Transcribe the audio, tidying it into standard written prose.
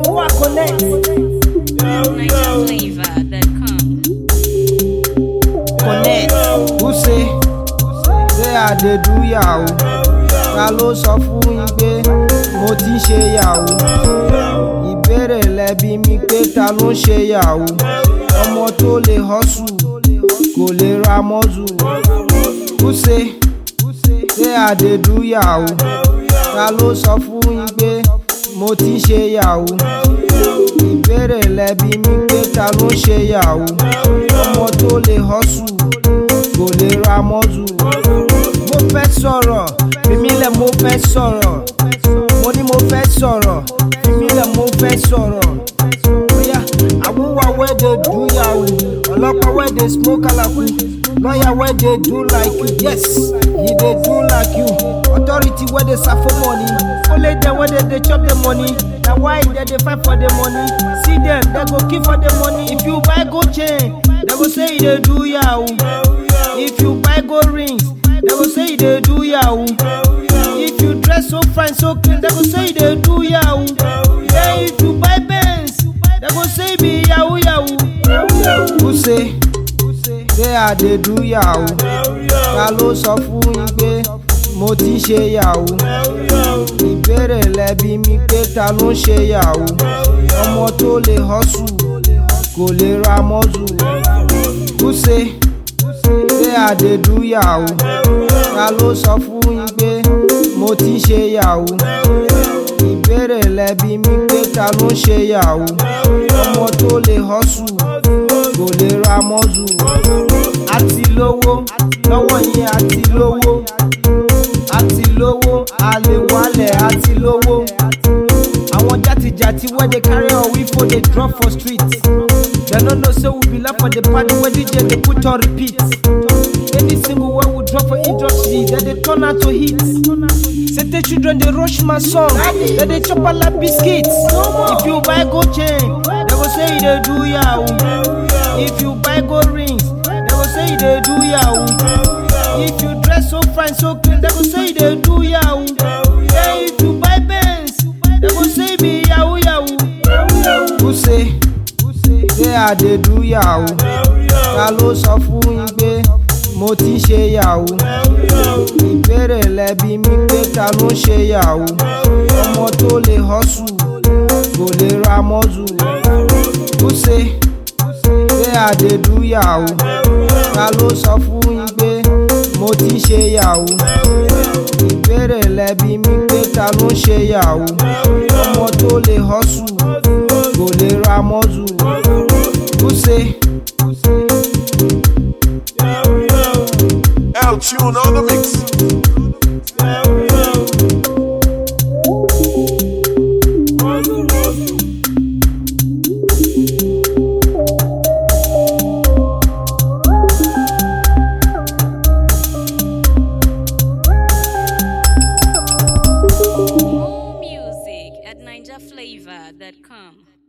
More connect. NigerFlavor.com. Connect. Who say I dey do yahoo? Ta ló sọ fún yín pé mo ti ń ṣe yahoo? Ìbéèrè lẹ́bi mi pé ta ló ń ṣe yahoo? Ọmọ tó lè hustle kò lè ra mọ́tò. Who say I dey do yahoo? Ta ló sọ fún yín pé mo ti ń ṣe yahoo? Ìbéèrè lẹ́bi mi pé ta ló ń ṣe yahoo? Ọmọ tó lè hustle kò lè ra mọ́tò. Mo fẹ́ sọ̀rọ̀, fìmí lẹ̀ mo fẹ́ sọ̀rọ̀. Mo ní mo fẹ́ sọ̀rọ̀, fìmí lẹ̀ mo fẹ́ sọ̀rọ̀. Oya, àwùwà wey dey do yahoo, ọlọ́pàá wey dey smoke alaku, lawyer wey dey do like you, yes, he dey do like you. Authority wey dey serve for money, only them wey dey chop the money. Na why dem dey fight for the money? See them, dem go kill for the money. If you buy gold chain, dem go say you dey do yahoo. If you buy gold rings, they go say you dey do yahoo. If you dress so fine, so clean, they go say you dey do yahoo. Yeah, if you buy Benz, they go say you be yahoo yahoo. Who say I dey do yahoo? Ta ló sọ fún yín pé mo ti ń ṣe yahoo? Ìbéèrè lẹ́bi mi pé ta ló ń ṣe yahoo? Ọmọ tó lè hustle kò lè ra mọ́tò. Who say I dey do yahoo? Ta ló sọ fún yín pé mo ti ń ṣe yahoo? Ìbéèrè lẹ́bi mi pé ta ló ń ṣe yahoo? Ọmọ tó lè hustle kò lè ra mọ́tò. Àti lówó lọ́wọ́ yẹn, àti lówó, àti lówó, àlè wálẹ̀ àti lówó. Àwọn játijàti wey dey carry on we for dey drop for street. Dem no know say we be live for the party wey DJ dey put on repeat. Any single wey we drop for industry, dem dey turn out to hit. Certain children dey rush my song, dem dey chop am like biscuits. If you buy gold chain, dem go say you dey do yahoo. If you buy gold rings, dem go say you dey do yahoo. If you dress so fine, so clean, dem go say you dey do yahoo. Yeah, if you buy Benz, dem go say you be yahoo yahoo. Who say I dey do yahoo? Ta ló sọ fún yín pé mo ti ń ṣe yahoo? Ìbéèrè lẹ́bi mi pé ta ló ń ṣe yahoo? Ọmọ tó lè hustle kò lè ra mọ́tò. Who say I dey do yahoo? Ta ló sọ fún yín pé mo ti ń ṣe yahoo? Ìbéèrè lẹ́bi mi pé ta ló ń ṣe yahoo? Ọmọ tó lè hustle kò lè ra mọ́tò. Who say? L-Tune on the mix. More music at NigerFlavor.com.